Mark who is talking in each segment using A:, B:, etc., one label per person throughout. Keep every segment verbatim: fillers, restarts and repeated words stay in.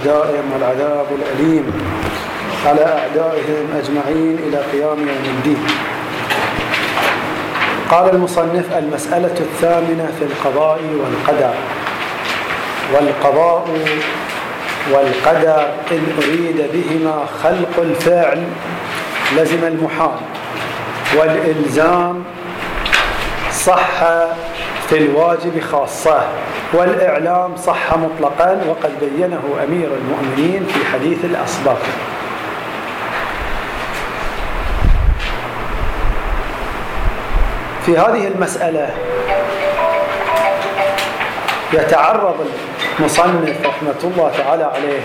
A: الدائم والعذاب الأليم على أعدائهم أجمعين إلى قيام يوم الدين. قال المصنف: المسألة الثامنة في القضاء والقدر. والقضاء والقدر إن أريد بهما خلق الفعل لزم المحال، والإلزام صح في الواجب خاصة، والإعلام صح مطلقا، وقد بينه أمير المؤمنين في حديث الأصباغ. في هذه المسألة يتعرض المصنف رحمة الله تعالى عليه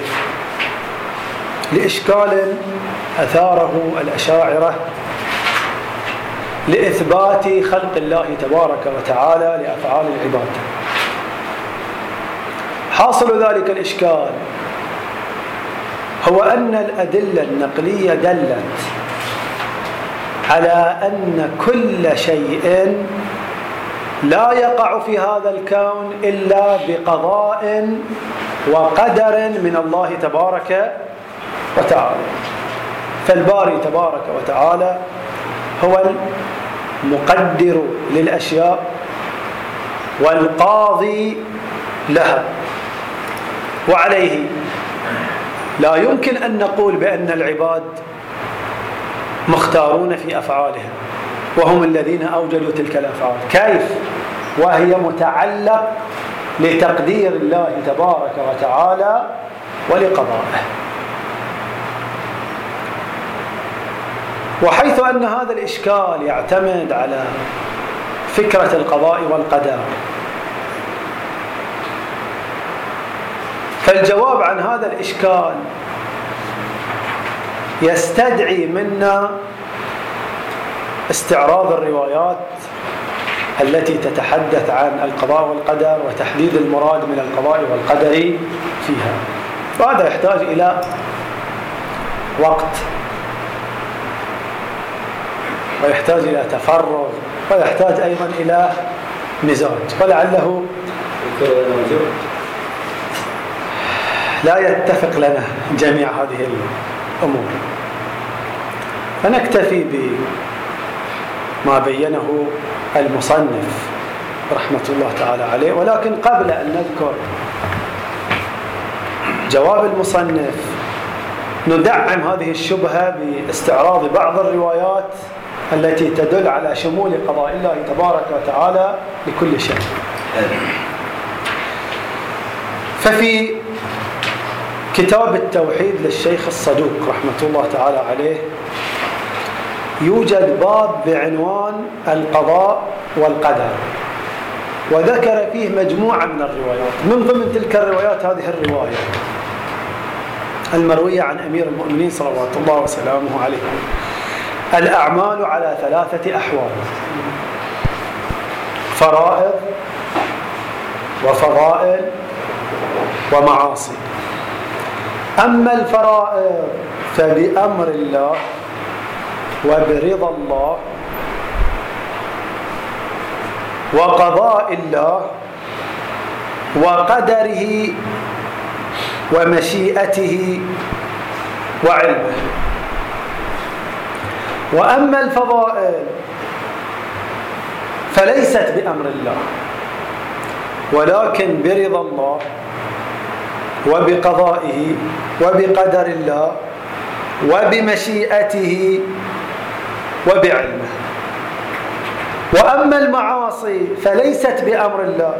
A: لإشكال أثاره الأشاعرة لإثبات خلق الله تبارك وتعالى لأفعال العباد. حاصل ذلك الإشكال هو أن الأدلة النقلية دلت على أن كل شيء لا يقع في هذا الكون إلا بقضاء وقدر من الله تبارك وتعالى. فالباري تبارك وتعالى هو المقدر للأشياء والقاضي لها، وعليه لا يمكن أن نقول بأن العباد مختارون في أفعالهم وهم الذين أوجدوا تلك الأفعال. كيف وهي متعلق لتقدير الله تبارك وتعالى ولقضائه؟ وحيث أن هذا الإشكال يعتمد على فكرة القضاء والقدر، فالجواب عن هذا الإشكال يستدعي منا استعراض الروايات التي تتحدث عن القضاء والقدر وتحديد المراد من القضاء والقدر فيها، وهذا يحتاج إلى وقت ويحتاج إلى تفرغ ويحتاج أيضا إلى مزاج، ولعله لا يتفق لنا جميع هذه الأمور، فنكتفي بما بينه المصنف رحمة الله تعالى عليه. ولكن قبل أن نذكر جواب المصنف ندعم هذه الشبهة باستعراض بعض الروايات التي تدل على شمول قضاء الله تبارك وتعالى لكل شيء. ففي كتاب التوحيد للشيخ الصدوق رحمة الله تعالى عليه يوجد باب بعنوان القضاء والقدر، وذكر فيه مجموعة من الروايات. من ضمن تلك الروايات هذه الرواية المروية عن أمير المؤمنين صلوات الله وسلامه عليه: الأعمال على ثلاثة أحوال: فرائض وفضائل ومعاصي. أما الفرائض فبأمر الله وبرضا الله وقضاء الله وقدره ومشيئته وعلمه. وأما الفضائل فليست بأمر الله ولكن برضا الله وبقضائه وبقدر الله وبمشيئته وبعلمه. وأما المعاصي فليست بأمر الله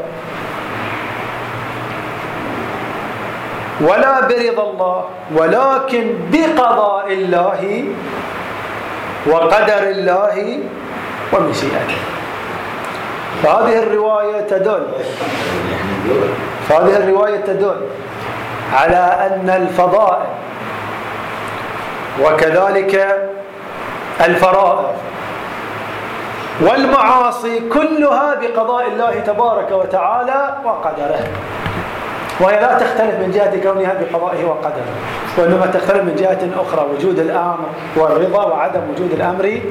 A: ولا برضا الله ولكن بقضاء الله وقدر الله ومشيئته. فهذه الرواية تدل فهذه الرواية تدل على أن الفضائل وكذلك الفرائض والمعاصي كلها بقضاء الله تبارك وتعالى وقدره، وهي لا تختلف من جهة كونها بقضائه وقدره، وإنما تختلف من جهة أخرى: وجود الأمر والرضا وعدم وجود الأمر.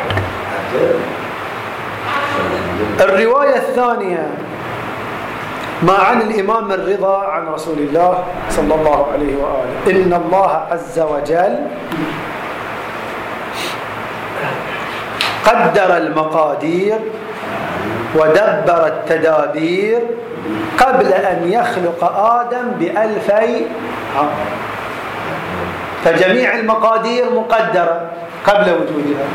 A: الرواية الثانية ما عن الإمام الرضا عن رسول الله صلى الله عليه وآله: إن الله عز وجل قدر المقادير ودبر التدابير قبل أن يخلق آدم بألفي عام. فجميع المقادير مقدرة قبل وجودها،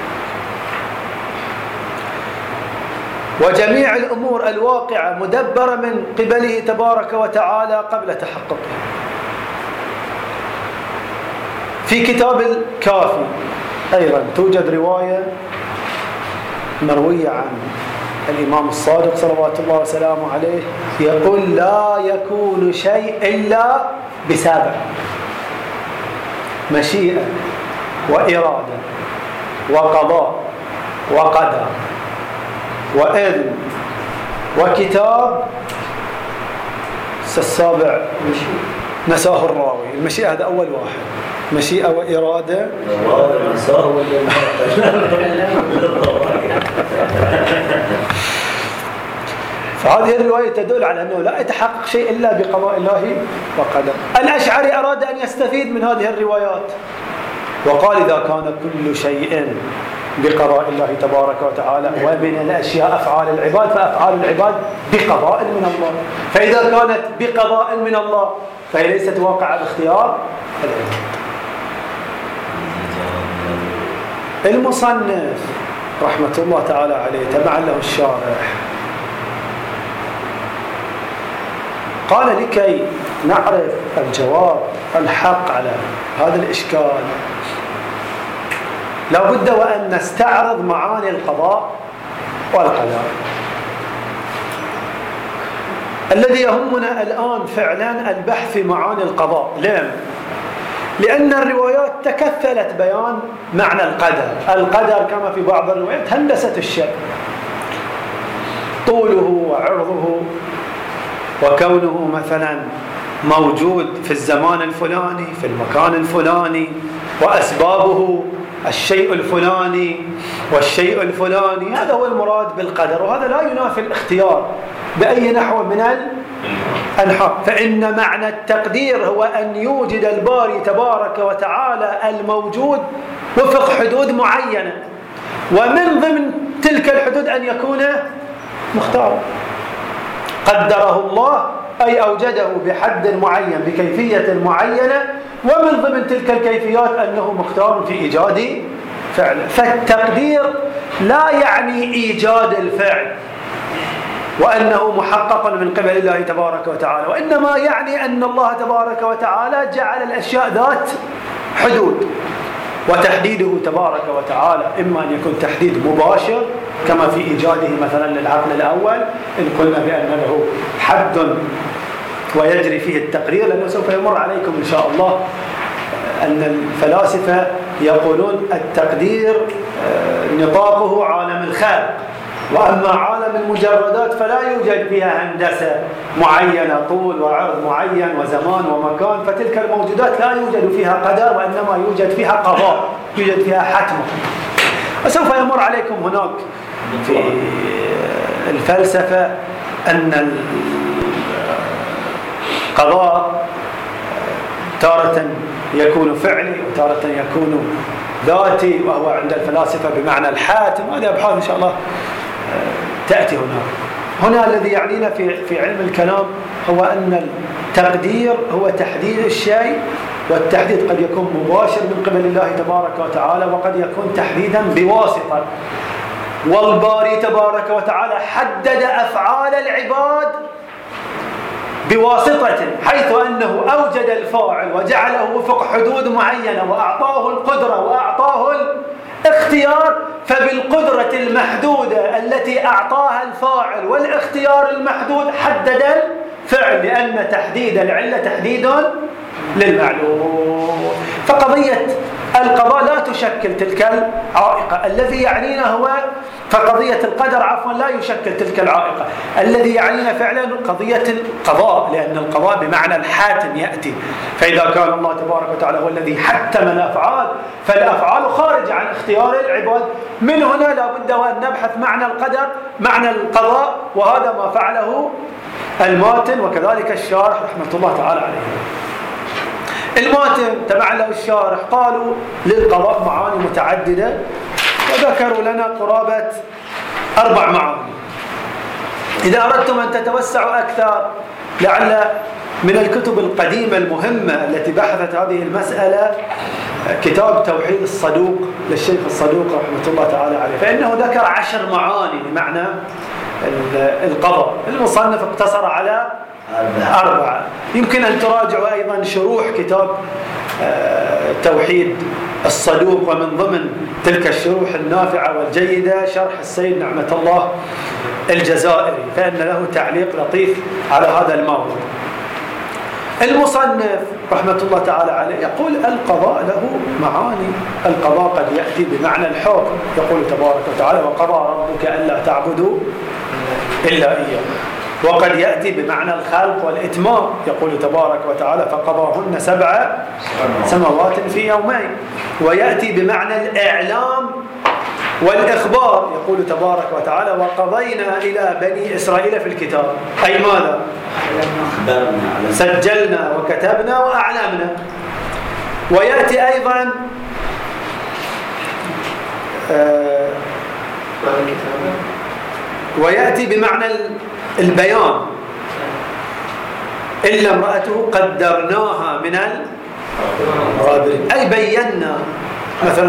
A: وجميع الأمور الواقعة مدبرة من قبله تبارك وتعالى قبل تحققها. في كتاب الكافي أيضا توجد رواية مروية عن الإمام الصادق صلوات الله وسلامه عليه يقول: لا يكون شيء إلا بسبب، مشيئة وإرادة وقضاء وقدر وإذن وكتاب. السابع نساه الراوي. المشيئة هذا أول واحد، مشيئة وإرادة. فهذه الرواية تدل على أنه لا يتحقق شيء إلا بقضاء الله وقدر. الأشعري أراد أن يستفيد من هذه الروايات وقال: إذا كان كل شيء بقضاء الله تبارك وتعالى ومن الأشياء أفعال العباد فأفعال العباد بقضاء من الله، فإذا كانت بقضاء من الله فهي ليست واقعة باختيار العباد. المصنف رحمة الله تعالى عليه تبعا له الشارح قال: لكي نعرف الجواب الحق على هذا الإشكال لا بد وأن نستعرض معاني القضاء والقدر. الذي يهمنا الآن فعلا البحث في معاني القضاء. ليه؟ لأن الروايات تكفلت بيان معنى القدر. القدر كما في بعض الروايات هندسة الشيء، طوله وعرضه وكونه مثلا موجود في الزمان الفلاني في المكان الفلاني، وأسبابه الشيء الفلاني والشيء الفلاني. هذا هو المراد بالقدر، وهذا لا ينافي الاختيار بأي نحو من الأنحاء. فإن معنى التقدير هو أن يوجد الباري تبارك وتعالى الموجود وفق حدود معينة، ومن ضمن تلك الحدود أن يكون مختارا. قدره الله أي أوجده بحد معين بكيفية معينة، ومن ضمن تلك الكيفيات أنه مختار في إيجاد فعل. فالتقدير لا يعني إيجاد الفعل وأنه محقق من قبل الله تبارك وتعالى، وإنما يعني أن الله تبارك وتعالى جعل الأشياء ذات حدود، وتحديده تبارك وتعالى إما أن يكون تحديد مباشر كما في إيجاده مثلا للعقل الأول إن قلنا بأن له حد ويجري فيه التقرير، لأنه سوف يمر عليكم إن شاء الله أن الفلاسفة يقولون التقدير نطاقه عالم الخارق، وأما عالم المجردات فلا يوجد فيها هندسة معينة، طول وعرض معين وزمان ومكان، فتلك الموجودات لا يوجد فيها قدر وإنما يوجد فيها قضاء، يوجد فيها حتم. وسوف يمر عليكم هناك في الفلسفة أن القضاء تارة يكون فعلي وتارة يكون ذاتي، وهو عند الفلاسفة بمعنى الحاتم. هذه أبحاث إن شاء الله تأتي هنا. هنا الذي يعنينا في في علم الكلام هو أن التقدير هو تحديد الشيء، والتحديد قد يكون مباشر من قبل الله تبارك وتعالى، وقد يكون تحديدا بواسطة. والباري تبارك وتعالى حدد أفعال العباد بواسطة، حيث أنه أوجد الفاعل وجعله وفق حدود معينة وأعطاه القدرة وأعطاه الاختيار. فبالقدرة المحدودة التي أعطاها الفاعل والاختيار المحدود حدد الفعل، لأن تحديد العلة تحديد للمعلوم. فقضية القضاء لا تشكل تلك العائقة. الذي يعنينا هو فقضية القدر عفوا لا يشكل تلك العائقة. الذي يعنينا فعلا قضية القضاء، لأن القضاء بمعنى الحاتم يأتي. فإذا كان الله تبارك وتعالى هو الذي حتم الأفعال، فالأفعال خارجة عن اختيار العباد. من هنا لا بد وأن نبحث معنى القدر، معنى القضاء، وهذا ما فعله الماتن وكذلك الشارح رحمة الله تعالى عليه. الماتن تبع له الشارح قالوا للقضاء معاني متعددة، وذكروا لنا قرابة أربع معاني. إذا أردتم أن تتوسعوا أكثر، لعل من الكتب القديمة المهمة التي بحثت هذه المسألة كتاب توحيد الصدوق للشيخ الصدوق رحمة الله تعالى عليه، فإنه ذكر عشر معاني لمعنى القضاء. المصنف اقتصر على أربعة. يمكن أن تراجعوا أيضا شروح كتاب توحيد الصدوق، ومن ضمن تلك الشروح النافعة والجيدة شرح السيد نعمة الله الجزائري، فإن له تعليق لطيف على هذا الموضوع. المصنف رحمة الله تعالى عليه يقول القضاء له معاني. القضاء قد يأتي بمعنى الحكم، يقول تبارك وتعالى وقضى ربك ألا تعبدوا إلا إياه. وقد يأتي بمعنى الخلق والإتمام، يقول تبارك وتعالى فقضاهن سبع سماوات في يومين. ويأتي بمعنى الإعلام والإخبار، يقول تبارك وتعالى وقضينا إلى بني إسرائيل في الكتاب، أي ماذا؟ سجلنا وكتبنا وأعلمنا. ويأتي أيضا آه ويأتي بمعنى البيان، إلا امرأته قدرناها من الغابرين، أي بينا مثلا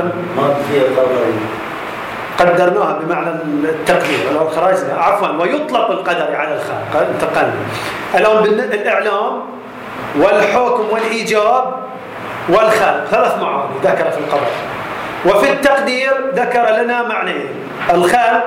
A: قدرناها بمعنى التقدير أو خرجنا عفوا. ويطلق القدر على الخلق، انتقلنا الآن بالإعلام والحكم والإيجاب والخلق، ثلاث معاني ذكر في القضاء. وفي التقدير ذكر لنا معنيين، الخلق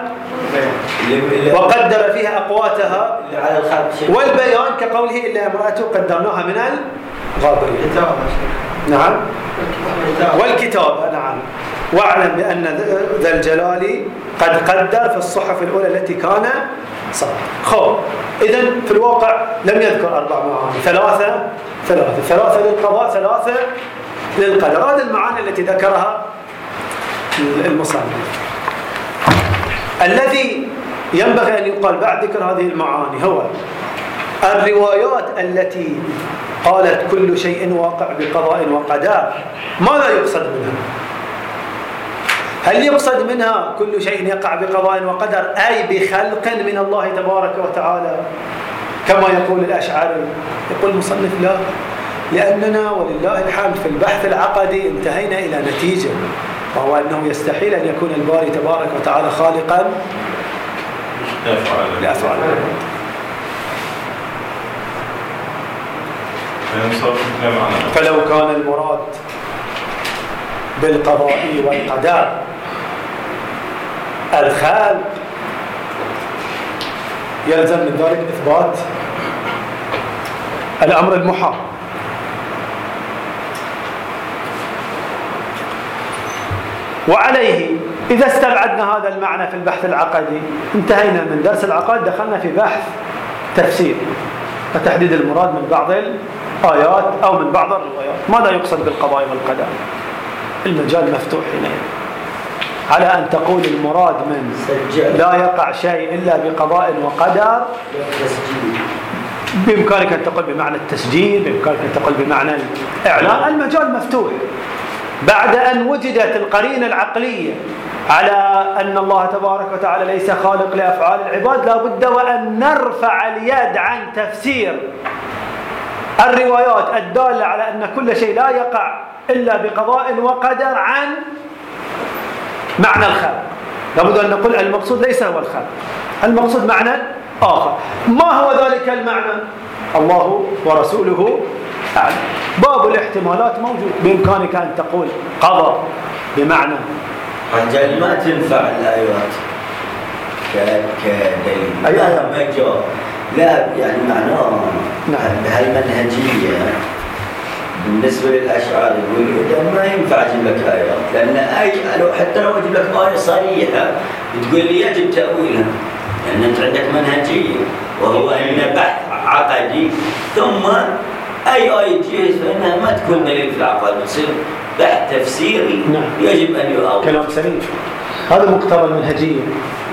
A: وقدر فيها أقواتها، والبيان كقوله إلا امرأته قدرناها من الغابرين. نعم، والكتابة. نعم، واعلم بأن ذا الجلال قد قدر في الصحف الأولى التي كان صار. خب إذن في الواقع لم يذكر أربع معاني، ثلاثة ثلاثة ثلاثة للقضاء، ثلاثة للقدر. هذه المعاني التي ذكرها المصنف. الذي ينبغي أن يقال بعد ذكر هذه المعاني هو الروايات التي قالت كل شيء واقع بقضاء وقدر، ماذا يقصد منها؟ هل يقصد منها كل شيء يقع بقضاء وقدر أي بخلق من الله تبارك وتعالى كما يقول الأشعري؟ يقول المصنف لا، لأننا ولله الحمد في البحث العقدي انتهينا إلى نتيجة، وهو أنه يستحيل أن يكون الباري تبارك وتعالى خالقا لأفعال. فلو كان المراد بالقضاء والقدر الخالق يلزم من ذلك إثبات الأمر المحال. وعليه إذا استبعدنا هذا المعنى في البحث العقدي انتهينا من درس العقائد، دخلنا في بحث تفسير وتحديد المراد من بعض الآيات أو من بعض الروايات. ماذا يقصد بالقضاء والقدر؟ المجال مفتوح هنا على أن تقول المراد من لا يقع شيء إلا بقضاء وقدر، بإمكانك أن تقول بمعنى التسجيل، بإمكانك أن تقول بمعنى الإعلان. المجال مفتوح بعد أن وجدت القرينة العقلية على أن الله تبارك وتعالى ليس خالق لأفعال العباد. لا بد وأن نرفع اليد عن تفسير الروايات الدالة على أن كل شيء لا يقع إلا بقضاء وقدر عن معنى الخلق. لا بد أن نقول المقصود ليس هو الخلق، المقصود معنى آخر. ما هو ذلك المعنى؟ الله ورسوله أعلم. باب الاحتمالات موجود، بإمكانك أن تقول قضاء بمعنى
B: رجال ما تنفع الآيات كدليل.
A: أي آيات؟
B: ما جاء لا يعني معناه نعم. بهالمنهجية بالنسبة للأشعار يقول ما ينفع أجيب لك آيات، لأن أي لو حتى لو أجيب لك آية صريحة تقول لي يجب تأويلها، لأن أنت عندك منهجية وهو أن بحث عقدي، ثم أي آية تجيز فإنها ما تكون دليل في العقائد، بتصير بحث تفسيري نعم. يجب أن يؤول.
A: كلام سليم، هذا مقتضى المنهجية.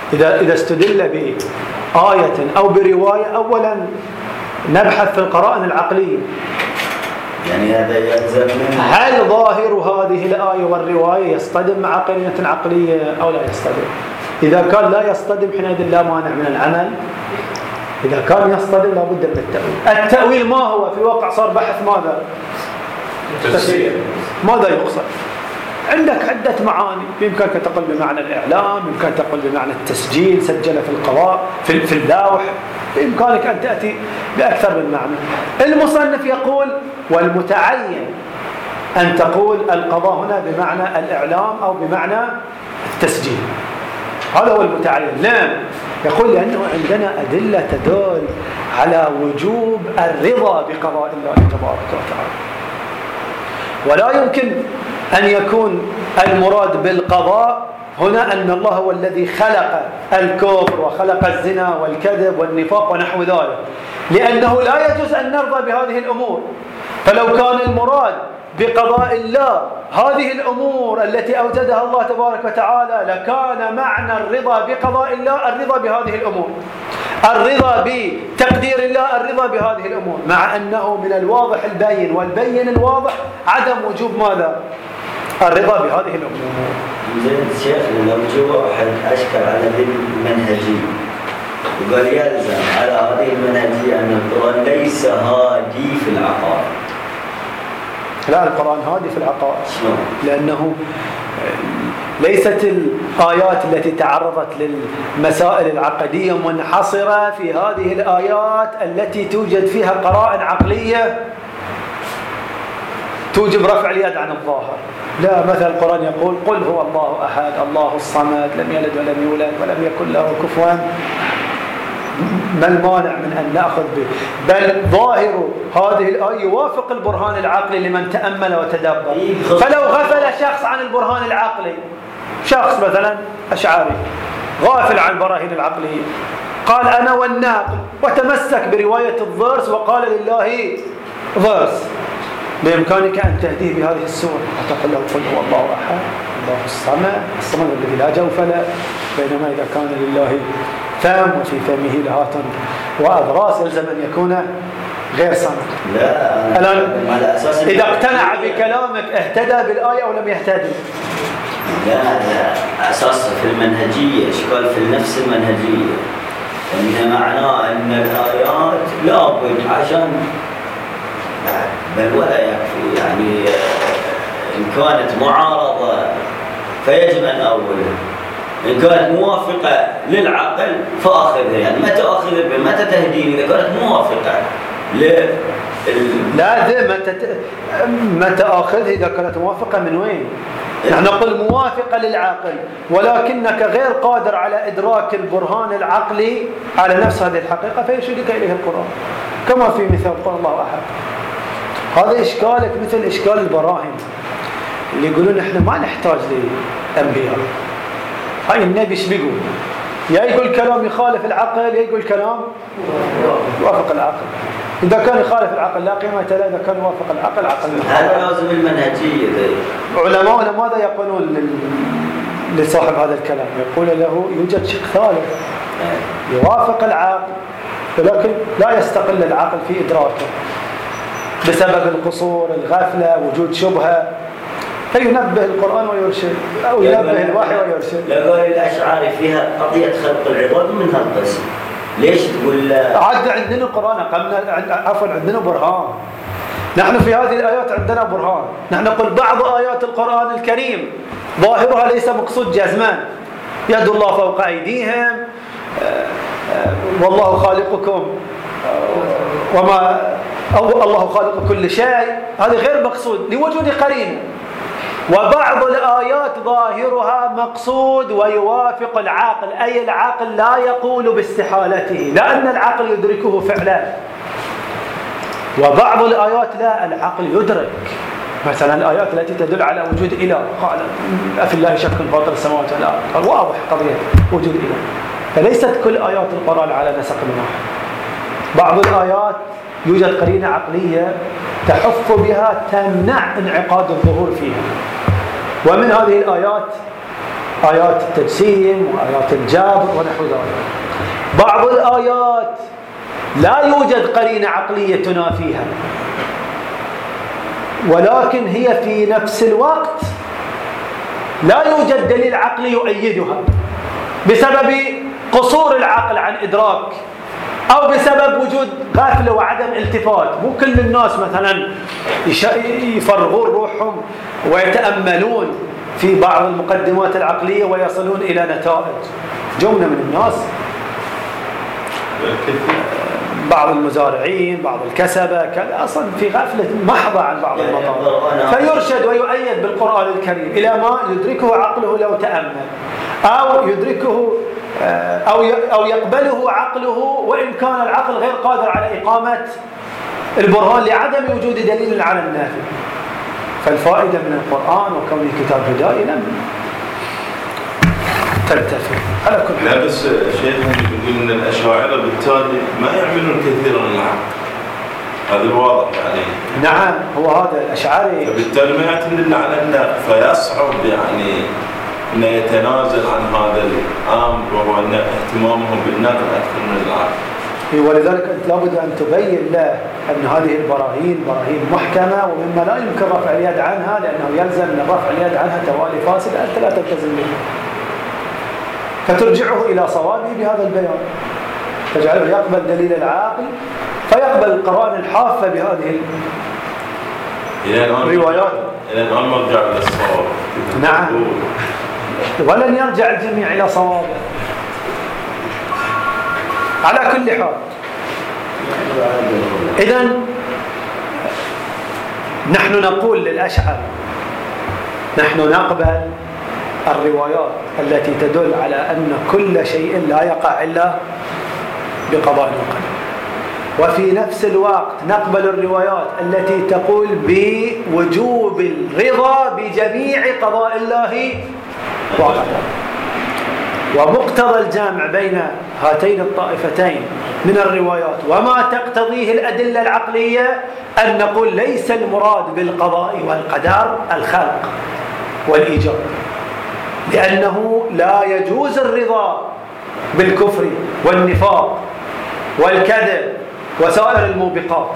A: إذا إذا استدل بآية أو برواية، أولا نبحث في القرائن العقلية،
B: يعني هذا يلزم منه
A: هل ظاهر هذه الآية والرواية يصطدم مع قرينة عقلية أو لا يصطدم. إذا كان لا يصطدم حينئذ لا مانع من العمل، إذا كان يصطدم لا بد من التأويل. التأويل ما هو؟ في الواقع صار بحث ماذا؟
B: تفسير.
A: ماذا يقصد؟ عندك عدة معاني، بإمكانك تقول بمعنى الإعلام، بإمكانك تقول بمعنى التسجيل، سجل في القواء في, في اللوح، بإمكانك أن تأتي بأكثر من معنى. المصنف يقول والمتعين أن تقول القضاء هنا بمعنى الإعلام أو بمعنى التسجيل، هذا هو المتعين. لا، يقول لأنه عندنا أدلة تدل على وجوب الرضا بقضاء الله تبارك وتعالى، ولا يمكن أن يكون المراد بالقضاء هنا أن الله هو الذي خلق الكفر وخلق الزنا والكذب والنفاق ونحو ذلك، لأنه لا يجوز أن نرضى بهذه الأمور. فلو كان المراد بقضاء الله هذه الأمور التي أوجدها الله تبارك وتعالى لكان معنى الرضا بقضاء الله الرضا بهذه الأمور، الرضا بتقدير الله الرضا بهذه الأمور، مع أنه من الواضح البين والبين الواضح عدم وجوب ماذا؟ الرضا بهذه الأمور.
B: زين شيخ، لو جو واحد أشكل على هذه المنهجية وقال يلزم على هذه المنهجية أن القرآن ليس هادي في العقائد.
A: لا، القرآن هادي في العقائد.
B: شلون؟
A: لأنه ليست الآيات التي تعرضت للمسائل العقدية منحصرة في هذه الآيات التي توجد فيها قرائن عقلية توجب رفع اليد عن الظاهر. لا، مثلا القرآن يقول قل هو الله أحد الله الصمد لم يلد ولم يولد ولم يكن له كفوا، ما المانع من أن نأخذ به؟ بل ظاهر هذه الآية يوافق البرهان العقلي لمن تأمل وتدبر. فلو غفل شخص عن البرهان العقلي، شخص مثلا أشعري غافل عن البراهين العقلية، قال أنا والناقل وتمسك برواية الضرس وقال لله ضرس، بإمكانك أن تهديه بهذه السورة وتقول له قل هو الله أحد الله الصمد الصمد الذي لا جوف له، بينما إذا كان لله فم وفي فمه لهات وأضراس يلزم أن يكون غير صمد.
B: لا،
A: الآن إذا اقتنع بكلامك اهتدى بالآية أو لم يهتدي؟
B: لا لا، أساس في المنهجية، إشكال في نفس المنهجية، إن معناه أن الآيات لابد عشان بل ولا يكفي، يعني إن كانت معارضة فيجب أن أولها، إن كانت موافقة للعقل فأخذها، يعني متى أخذها متى تهديني إذا كانت موافقة لل
A: لا ذي متى متى أخذها إذا كانت موافقة من وين؟ نحن نقول موافقة للعقل ولكنك غير قادر على إدراك البرهان العقلي على نفس هذه الحقيقة فيشيرك إليه القرآن، كما في مثال قول الله أحد. هذا إشكالك مثل إشكال البراهين اللي يقولون إحنا ما نحتاج لأنبياء. هاي النبي إيش بيقول؟ يا يقول كلام يخالف العقل يا يقول كلام يوافق العقل. إذا كان يخالف العقل لا قيمة له، إذا كان يوافق العقل عقل.
B: هذا لازم المنهجية.
A: علماؤنا ماذا يقولون لصاحب هذا الكلام؟ يقول له يوجد شق ثالث يوافق العقل ولكن لا يستقل العقل في إدراكه بسبب القصور، الغفلة، وجود شبهة، فينبه القرآن ويرشد أو ينبه الوحي ويرشد.
B: لقول الأشعاري فيها قضية خلق العباد من هالقسم، ليش تقول
A: عد عندنا القرآن قمنا عفوا عندنا برهان. نحن في هذه الآيات عندنا برهان. نحن نقول بعض آيات القرآن الكريم ظاهرها ليس مقصود جزما، يد الله فوق أيديهم والله خالقكم وما أو الله خالق كل شيء، هذا غير مقصود لوجود قرينة. وبعض الآيات ظاهرها مقصود ويوافق العقل، أي العقل لا يقول باستحالته لأن العقل يدركه فعلا. وبعض الآيات لا، العقل يدرك، مثلا الآيات التي تدل على وجود إله، قال أفي الله شك فاطر السماوات والأرض، واضح قضية وجود إله. فليست كل آيات القرآن على نسق واحد. بعض الآيات يوجد قرينة عقلية تحف بها تمنع انعقاد الظهور فيها. ومن هذه الآيات آيات التجسيم وآيات الجبر ونحو ذلك. بعض الآيات لا يوجد قرينة عقلية تنافيها، ولكن هي في نفس الوقت لا يوجد دليل عقلي يؤيدها بسبب قصور العقل عن إدراك، أو بسبب وجود غفلة وعدم التفات. مو كل الناس مثلا يفرغون روحهم ويتأملون في بعض المقدمات العقلية ويصلون إلى نتائج. جملة من الناس، بعض المزارعين، بعض الكسبة، كان أصلا في غفلة محضة عن بعض المطالب، فيرشد ويؤيد بالقرآن الكريم إلى ما يدركه عقله لو تأمل، أو يدركه أو أو يقبله عقله وإن كان العقل غير قادر على إقامة البرهان لعدم وجود دليل على النافي. فالفائدة من القرآن وكونه كتاب هداية لم تنتفي على كل.
C: لا بس شيخنا يقول ان الاشاعره بالتالي ما يعملون كثيرا من العقل، هذا الواضح يعني.
A: نعم، هو هذا الاشعري،
C: فبالتالي ما يعتمد على النقل، فيصعب يعني انه يتنازل عن هذا الامر، وهو ان اهتمامهم بالنقل اكثر من العقل.
A: ولذلك انت لابد ان تبين له ان هذه البراهين براهين محكمه ومما لا يمكن رفع اليد عنها، لانه يلزم من رفع اليد عنها توالي فاسد انت لا تلتزم به، فترجعه إلى صوابه بهذا البيان، تجعله يقبل دليل العاقل فيقبل القرائن الحافة بهذه الروايات.
C: إلى الآن مرجع إلى الصواب.
A: نعم، ولن يرجع الجميع إلى صوابه على كل حال. إذن نحن نقول للأشعري نحن نقبل الروايات التي تدل على أن كل شيء لا يقع إلا بقضاء وقدر، وفي نفس الوقت نقبل الروايات التي تقول بوجوب الرضا بجميع قضاء الله وقدره. ومقتضى الجمع بين هاتين الطائفتين من الروايات وما تقتضيه الأدلة العقلية أن نقول ليس المراد بالقضاء والقدر الخلق والإيجاد، لأنه لا يجوز الرضا بالكفر والنفاق والكذب وسائر الموبقات.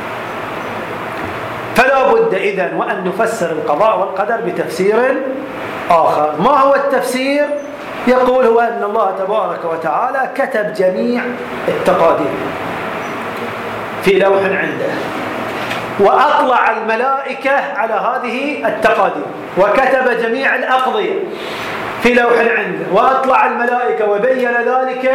A: فلا بد إذن وأن نفسر القضاء والقدر بتفسير آخر. ما هو التفسير؟ يقول هو أن الله تبارك وتعالى كتب جميع التقادير في لوح عنده، وأطلع الملائكة على هذه التقادير، وكتب جميع الأقضية في لوح عنده، وأطلع الملائكة وبين ذلك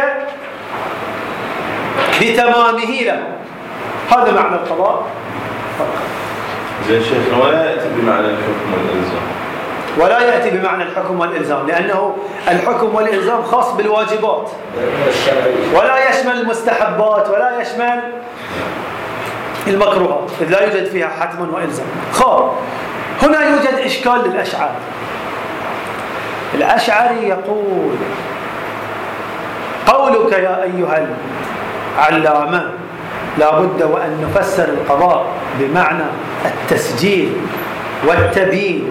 A: بتمامه له. هذا معنى القضاء.
C: زين شيخنا، ولا يأتي بمعنى الحكم والإلزام،
A: ولا يأتي بمعنى الحكم والإلزام، لأنه الحكم والإلزام خاص بالواجبات ولا يشمل المستحبات ولا يشمل المكروهات، إذ لا يوجد فيها حتم وإلزام. خاص. هنا يوجد إشكال للأشعري. الأشعري يقول قولك يا أيها العلامة لا بد وأن نفسر القضاء بمعنى التسجيل والتبيين،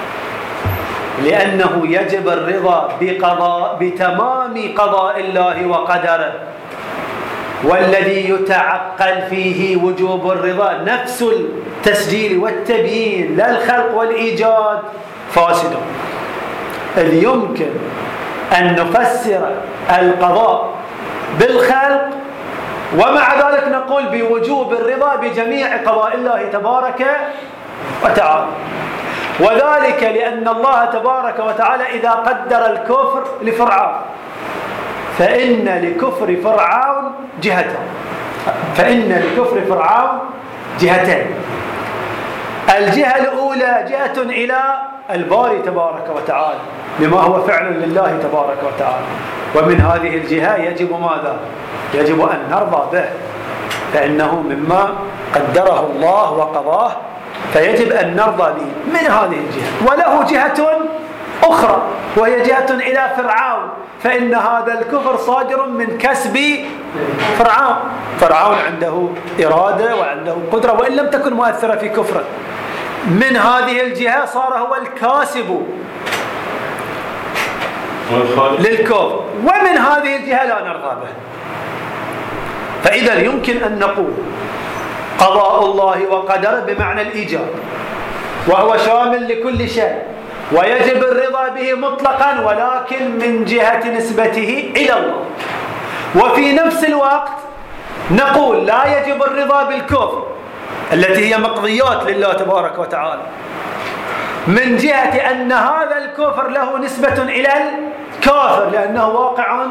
A: لأنه يجب الرضا بقضاء بتمام قضاء الله وقدره، والذي يتعقل فيه وجوب الرضا نفس التسجيل والتبيين لا الخلق والإيجاد فاسد. إذ يمكن أن نفسر القضاء بالخلق ومع ذلك نقول بوجوب الرضا بجميع قضاء الله تبارك وتعالى، وذلك لأن الله تبارك وتعالى إذا قدر الكفر لفرعون فإن لكفر فرعون جهتين فإن لكفر فرعون جهتين الجهة الأولى جهة إلى الباري تبارك وتعالى بما هو فعل لله تبارك وتعالى، ومن هذه الجهة يجب ماذا؟ يجب أن نرضى به، فإنه مما قدره الله وقضاه، فيجب أن نرضى به من هذه الجهة. وله جهة أخرى وهي جهة إلى فرعون، فإن هذا الكفر صادر من كسب فرعون. فرعون عنده إرادة وعنده قدرة وإن لم تكن مؤثرة في كفره. من هذه الجهة صار هو الكاسب للكفر، ومن هذه الجهة لا نرضى به. فإذا يمكن أن نقول قضاء الله وقدره بمعنى الإيجاب، وهو شامل لكل شيء ويجب الرضا به مطلقا، ولكن من جهة نسبته إلى الله. وفي نفس الوقت نقول لا يجب الرضا بالكفر التي هي مقضيات لله تبارك وتعالى، من جهة أن هذا الكفر له نسبة إلى الكافر لأنه واقع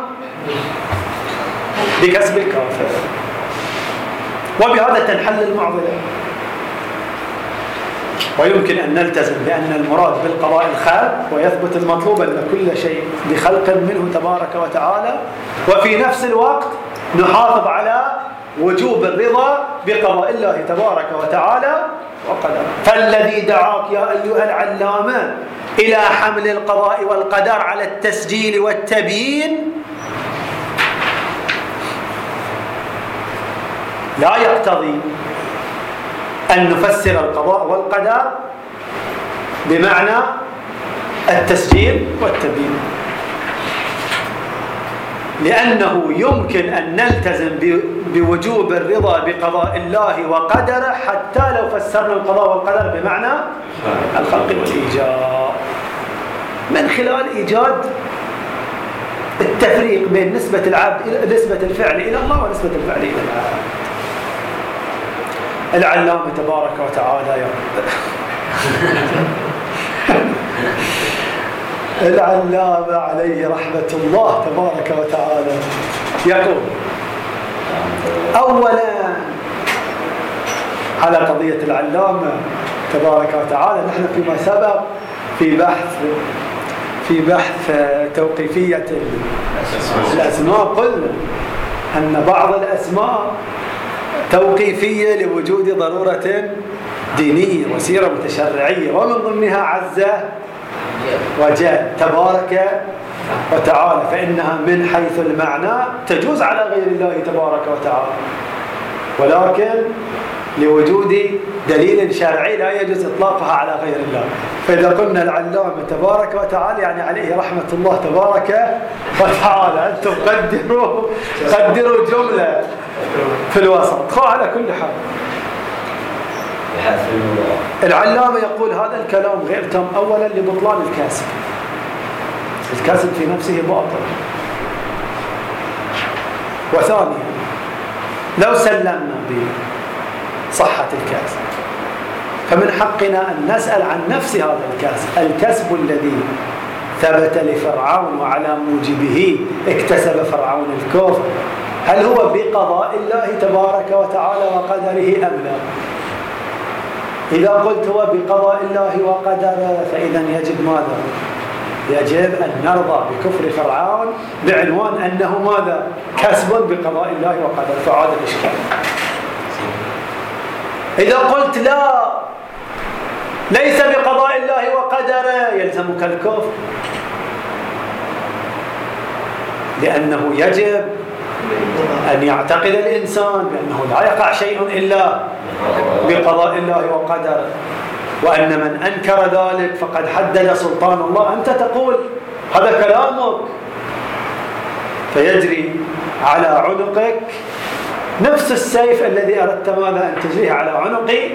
A: بكسب الكافر. وبهذا تنحل المعضلة. ويمكن أن نلتزم بأن المراد بالقضاء الخلق، ويثبت المطلوب أن كل شيء بخلق منه تبارك وتعالى، وفي نفس الوقت نحافظ على وجوب الرضا بقضاء الله تبارك وتعالى وقدره. فالذي دعاك يا أيها العلامة إلى حمل القضاء والقدر على التسجيل والتبيين لا يقتضي أن نفسر القضاء والقدر بمعنى التسجيل والتبيين، لأنه يمكن أن نلتزم بوجوب الرضا بقضاء الله وقدره حتى لو فسرنا القضاء والقدر بمعنى الخلق والإيجاد، من خلال إيجاد التفريق بين نسبة العبد نسبة الفعل إلى الله ونسبة الفعل إلى العبد. العلامة تبارك وتعالى يا العلامة عليه رحمة الله تبارك وتعالى يقول أولا على قضية العلامة تبارك وتعالى، نحن فيما سبق في بحث في بحث توقيفية الأسماء قلنا أن بعض الأسماء توقيفية لوجود ضرورة دينية وسيرة متشرعية، ومن ضمنها عز وجل تبارك وتعالى، فإنها من حيث المعنى تجوز على غير الله تبارك وتعالى، ولكن لوجود دليل شرعي لا يجوز إطلاقها على غير الله. فإذا قلنا العلامة تبارك وتعالى يعني عليه رحمة الله تبارك وتعالى، أنتم قدروا قدروا جملة في الوسط. على كل حال العلامة يقول هذا الكلام غير تام أولا لبطلان الكاسب، الكاسب في نفسه باطل، وثانيا لو سلمنا بصحة الكاسب فمن حقنا أن نسأل عن نفس هذا الكسب، الكسب الذي ثبت لفرعون وعلى موجبه اكتسب فرعون الكفر، هل هو بقضاء الله تبارك وتعالى وقدره أم لا؟ إذا قلت هو بقضاء الله وقدره فإذا يجب ماذا؟ يجب أن نرضى بكفر فرعون بعنوان أنه ماذا؟ كسب بقضاء الله وقدره، فعاد الإشكال. إذا قلت لا ليس بقضاء الله وقدره يلزمك الكفر، لأنه يجب أن يعتقد الإنسان بأنه لا يقع شيء إلا بقضاء الله وقدره، وأن من أنكر ذلك فقد حدد سلطان الله. أنت تقول هذا كلامك، فيجري على عنقك نفس السيف الذي أردت ماذا أن تجريه على عنقي.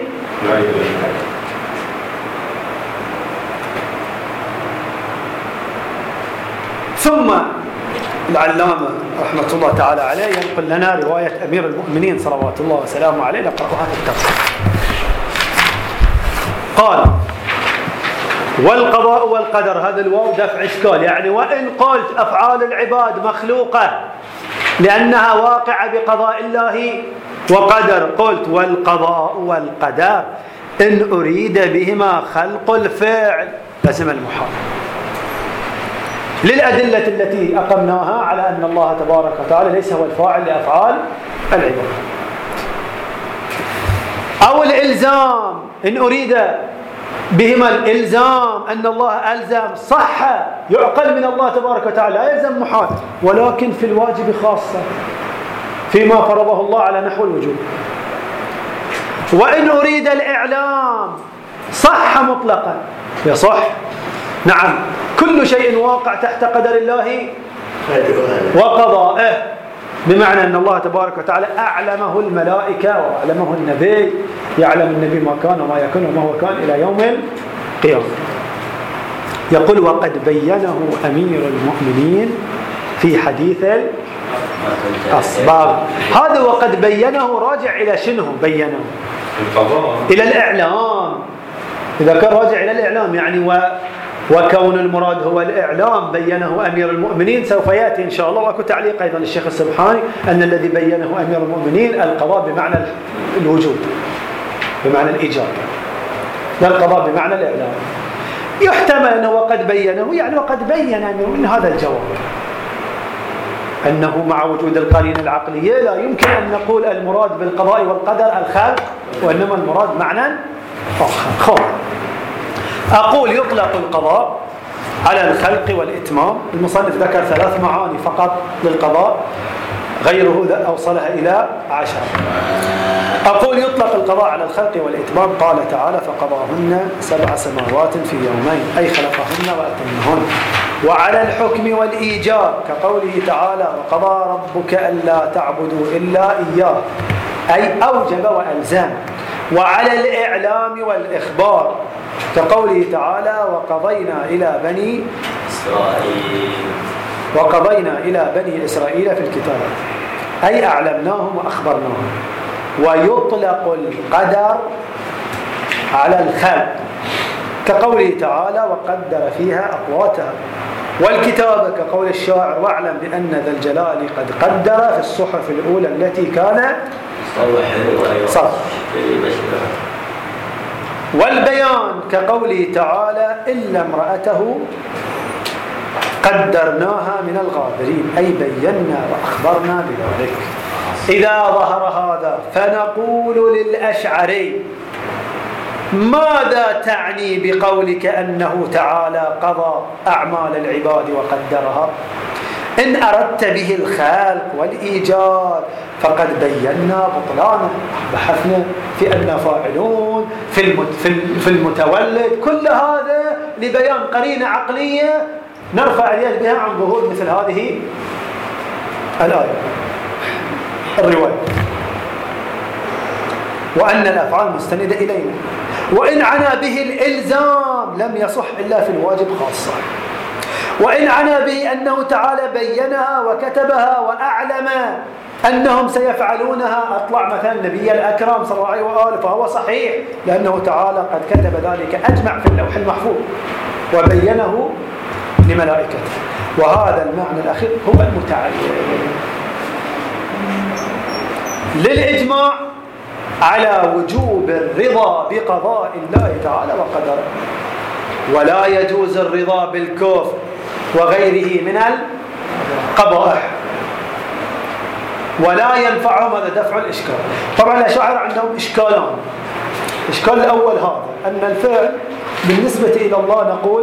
A: ثم العلامة رحمة الله تعالى عليه ينقل لنا رواية أمير المؤمنين صلوات الله وسلامه عليه، نقرأها التفسير. قال: والقضاء والقدر، هذا الواو دفع إشكال، يعني وإن قلت أفعال العباد مخلوقة لأنها واقعة بقضاء الله وقدر، قلت والقضاء والقدر إن أريد بهما خلق الفعل لازم المحال، للأدلة التي أقمناها على أن الله تبارك وتعالى ليس هو الفاعل لأفعال العباد. أو الإلزام إن أريد بهما الإلزام أن الله ألزم، صح يعقل من الله تبارك وتعالى لا يلزم محال، ولكن في الواجب خاصة فيما فرضه الله على نحو الوجوب. وإن أريد الإعلام صح مطلقا، يصح نعم كل شيء واقع تحت قدر الله وقضائه، بمعنى أن الله تبارك وتعالى أعلمه الملائكة وأعلمه النبي، يعلم النبي ما كان وما يكون وما هو كان إلى يوم القيامة. يقول وقد بينه أمير المؤمنين في حديث الأصباغ. هذا وقد بينه راجع إلى شنو؟ بينه إلى الإعلام. إذا كان راجع إلى الإعلام يعني و وكون المراد هو الإعلام بينه أمير المؤمنين، سوف يأتي إن شاء الله. وأكو تعليق أيضا للشيخ السبحاني أن الذي بينه أمير المؤمنين القضاء بمعنى الوجود، بمعنى الإيجاب، لا القضاء بمعنى الإعلام. يحتمل أنه وقد بينه يعني وقد بين من هذا الجواب أنه مع وجود القرينة العقلية لا يمكن أن نقول المراد بالقضاء والقدر الخلق، وإنما المراد معنى آخر. أقول يطلق القضاء على الخلق والإتمام. المصنف ذكر ثلاث معاني فقط للقضاء، غيره أوصلها إلى عشر. أقول يطلق القضاء على الخلق والإتمام، قال تعالى فقضاهن سبع سماوات في يومين، أي خلقهن وأتمهن. وعلى الحكم والإيجاب كقوله تعالى وقضى ربك ألا تعبدوا إلا إياه، أي أوجب وألزم. وعلى الإعلام والإخبار كقوله تعالى وقضينا إلى بني إسرائيل وقضينا إلى بني إسرائيل في الكتاب، أي أعلمناهم وأخبرناهم. ويطلق القدر على الخلق كقوله تعالى وقدر فيها أقواتها. والكتاب كقول الشاعر واعلم بأن ذا الجلال قد قدر في الصحف الأولى التي كانت صح. والبيان كقوله تعالى إلا امرأته قدرناها من الغابرين، أي بينا وأخبرنا بذلك. إذا ظهر هذا فنقول للأشعري ماذا تعني بقولك أنه تعالى قضى أعمال العباد وقدرها؟ إن أردت به الخلق والإيجاد فقد بينا بطلانه، بحثنا في أننا فاعلون في المتولد، كل هذا لبيان قرينة عقلية نرفع اليد بها عن ظهور مثل هذه الآية الرواية، وأن الأفعال مستندة إلينا. وإن عنا به الإلزام لم يصح إلا في الواجب خاصة. وإن عنا به أنه تعالى بينها وكتبها وأعلم أنهم سيفعلونها، أطلع مثلا النبي الأكرم صلى الله عليه وآله، فهو صحيح لأنه تعالى قد كتب ذلك أجمع في اللوح المحفوظ وبينه لملائكته. وهذا المعنى الأخير هو المتعين للإجماع على وجوب الرضا بقضاء الله تعالى وقدره، ولا يجوز الرضا بالكفر وغيره من القبائح، ولا ينفعهم هذا دفع الإشكال. طبعا الأشاعرة عندهم إشكالان. الإشكال الأول هذا أن الفعل بالنسبة إلى الله نقول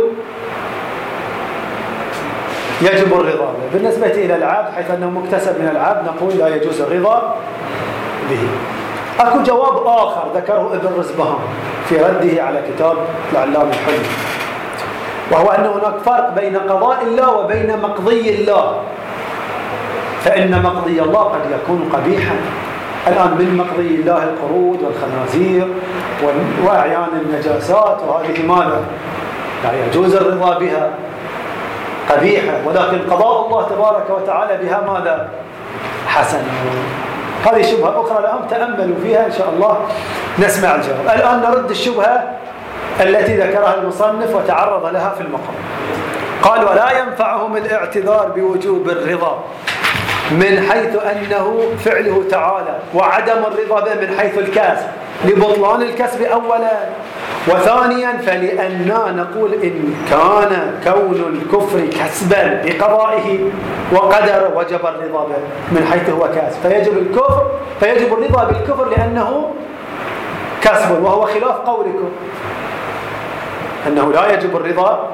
A: يجب الرضا به، بالنسبة إلى العبد حيث أنه مكتسب من العبد نقول لا يجوز الرضا به. أكو جواب آخر ذكره ابن رزبهان في رده على كتاب العلامة الحلي، وهو أن هناك فرق بين قضاء الله وبين مقضي الله. فإن مقضي الله قد يكون قبيحا. الآن من مقضي الله القرود والخنازير وأعيان النجاسات، وهذه ماذا؟ لا يجوز الرضا بها، قبيحة. ولكن قضاء الله تبارك وتعالى بها ماذا؟ حسن. هذه شبهة أخرى لهم تأملوا فيها إن شاء الله نسمع الجواب. الآن نرد الشبهة التي ذكرها المصنف وتعرض لها في المقام. قال ولا ينفعهم الاعتذار بوجوب الرضا من حيث أنه فعله تعالى، وعدم الرضا به من حيث الكسب لبطلان الكسب أولا، وثانيا فلأننا نقول إن كان كون الكفر كسبا بقضائه وقدر وجب الرضا به من حيث هو كسب، فيجب الكفر فيجب الرضا بالكفر لأنه كسب، وهو خلاف قولكم أنه لا يجب الرضا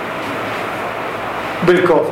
A: بالكفر.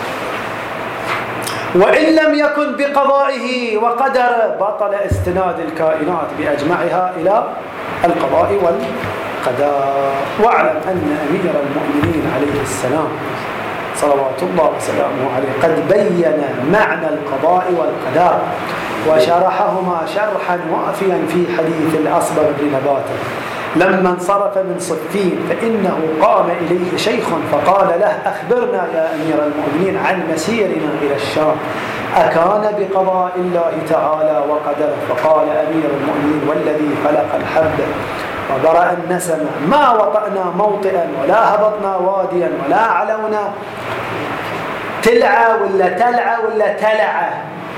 A: وإن لم يكن بقضائه وقدر بطل استناد الكائنات بأجمعها إلى القضاء والقدر. واعلم أن أمير المؤمنين عليه السلام صلوات الله وسلامه عليه قد بين معنى القضاء والقدر وشرحهما شرحا وافيا في حديث الأصبغ بن نباتة لما انصرف من صفين، فإنه قام إليه شيخ فقال له: أخبرنا يا أمير المؤمنين عن مسيرنا إلى الشام، أكان بقضاء الله تعالى وقدره؟ فقال أمير المؤمنين: والذي خلق الحب وبرأ النسم ما وطأنا موطئا ولا هبطنا واديا ولا علونا تلعى ولا تلعى ولا تلعى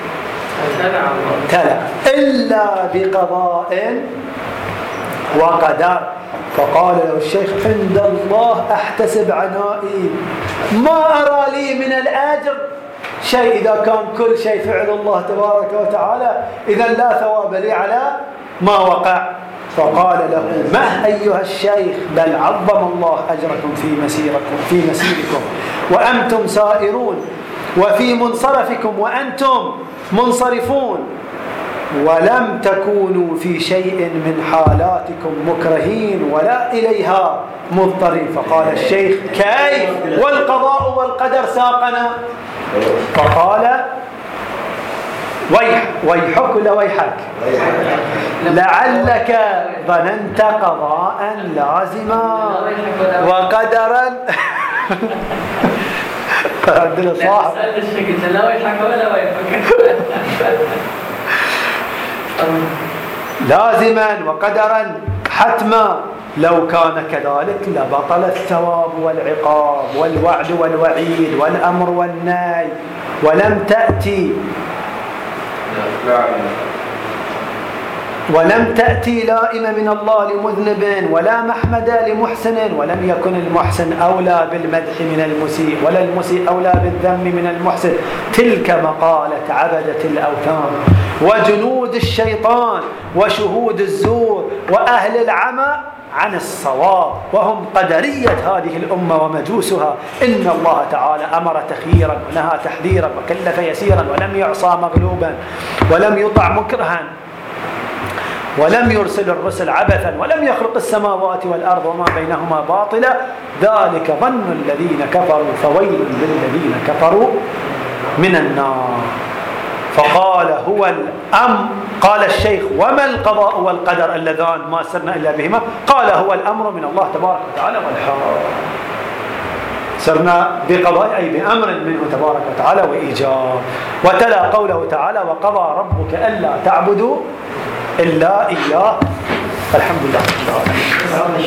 A: تلعى إلا بقضاء وقدر. فقال له الشيخ: عند الله أحتسب عنائي، ما أرى لي من الأجر شيء إذا كان كل شيء فعل الله تبارك وتعالى، إذا لا ثواب لي على ما وقع. فقال له: ما أيها الشيخ، بل عظم الله أجركم في مسيركم في مسيركم وأنتم سائرون، وفي منصرفكم وأنتم منصرفون، ولم تكونوا في شيء من حالاتكم مكرهين ولا إليها مضطرين. فقال الشيخ: كيف والقضاء والقدر ساقنا؟ فقال: ويح ويحك ولا ويحك لعلك ظننت قضاء لازما وقدرا. عندنا صاحب
D: لا ويحك ولا ويحك
A: لازما وقدرا حتما، لو كان كذلك لبطل الثواب والعقاب والوعد والوعيد والأمر والنهي، ولم تأتي ولم تأتي لائمة من الله لمذنب ولا محمد لمحسن، ولم يكن المحسن أولى بالمدح من المسيء ولا المسيء أولى بالذم من المحسن. تلك مقالة عبدة الأوثان وجنود الشيطان وشهود الزور وأهل العمى عن الصواب، وهم قدرية هذه الأمة ومجوسها. إن الله تعالى أمر تخييرا ونهى تحذيرا وكلف يسيرا، ولم يعصى مغلوبا ولم يطع مكرها، ولم يرسل الرسل عبثا، ولم يخلق السماوات والأرض وما بينهما باطلا. ذلك ظن الذين كفروا فويل للذين كفروا من النار. فقال هو الأمر، قال الشيخ: وما القضاء والقدر اللذان ما سرنا إلا بهما؟ قال: هو الأمر من الله تبارك وتعالى والحق. سرنا بقضاء أي بأمر منه تبارك وتعالى وإيجاب. وتلا قوله تعالى: وقضى ربك ألا تعبدوا إلا إياه. الحمد لله.